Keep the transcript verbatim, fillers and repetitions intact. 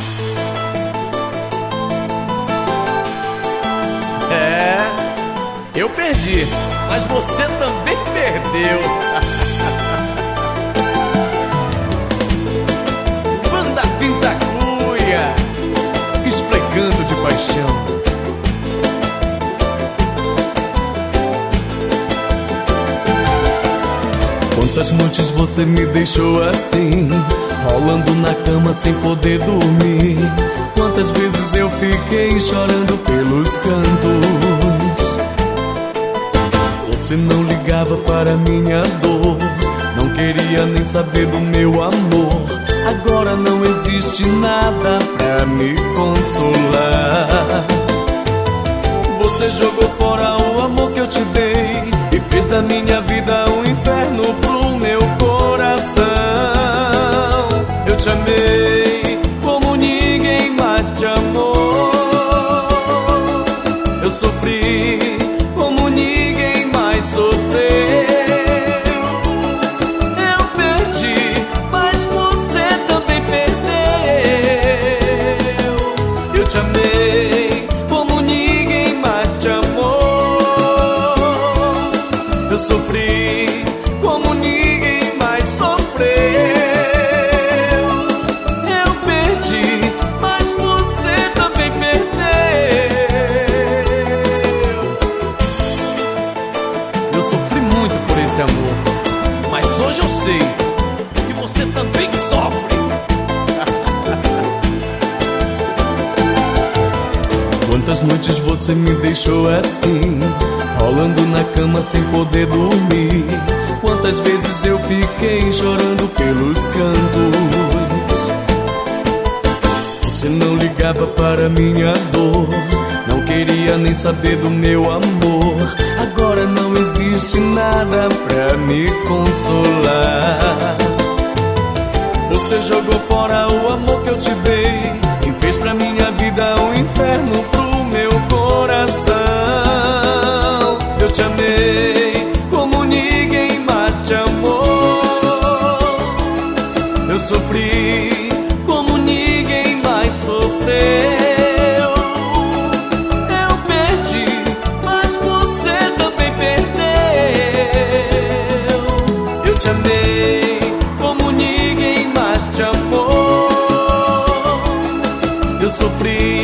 É, eu perdi, mas você também perdeu. Banda Pinta Cuia, esfregando de paixão. Quantas noites você me deixou assim, rolando na cama sem poder dormir? Quantas vezes eu fiquei chorando pelos cantos? Você não ligava para minha dor, não queria nem saber do meu amor. Agora não existe nada pra me consolar. Você jogou fora o amor que eu te dei e fez da minha vida um inferno pro meu coração. Eu te amei como ninguém mais te amou. Eu sofri como ninguém mais sofreu. Eu perdi, mas você também perdeu. Eu te amei como ninguém mais te amou. Eu sofri como ninguém mais sofreu. Eu perdi, mas você também perdeu. Eu sofri muito por esse amor, mas hoje eu sei que você também sofre. Quantas noites você me deixou assim, rolando na cama sem poder dormir? Quantas vezes eu fiquei chorando pelos cantos? Você não ligava para minha dor, não queria nem saber do meu amor. Agora não existe nada pra me consolar. Você jogou fora o amor que eu te dei e fez pra minha vida um inferno pro meu coração. Eu te amei como ninguém mais te amou. Eu sofri como ninguém mais sofreu. Eu perdi, mas você também perdeu. Eu te amei como ninguém mais te amou. Eu sofri